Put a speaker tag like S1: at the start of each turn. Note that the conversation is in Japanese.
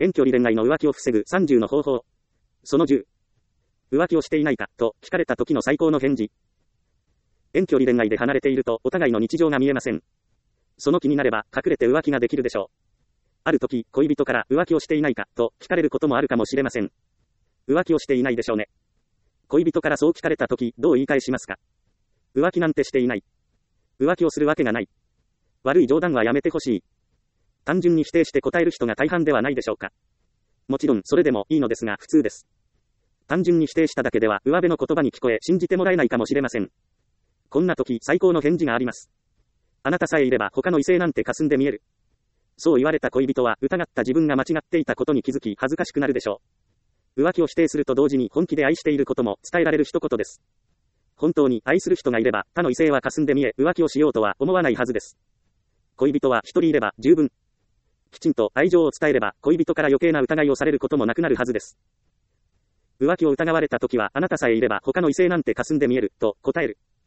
S1: 遠距離恋愛の浮気を防ぐ30の方法。その10。浮気をしていないかと聞かれた時の最高の返事。遠距離恋愛で離れているとお互いの日常が見えません。その気になれば隠れて浮気ができるでしょう。ある時、恋人から浮気をしていないかと聞かれることもあるかもしれません。浮気をしていないでしょうね。恋人からそう聞かれた時、どう言い返しますか？浮気なんてしていない。浮気をするわけがない。悪い冗談はやめてほしい。単純に否定して答える人が大半ではないでしょうか。もちろんそれでもいいのですが普通です。単純に否定しただけでは上辺の言葉に聞こえ信じてもらえないかもしれません。こんな時最高の返事があります。あなたさえいれば他の異性なんて霞んで見える。そう言われた恋人は疑った自分が間違っていたことに気づき恥ずかしくなるでしょう。浮気を否定すると同時に本気で愛していることも伝えられる一言です。本当に愛する人がいれば他の異性は霞んで見え浮気をしようとは思わないはずです。恋人は一人いれば十分。きちんと愛情を伝えれば恋人から余計な疑いをされることもなくなるはずです。浮気を疑われた時はあなたさえいれば他の異性なんて霞んで見えると答える。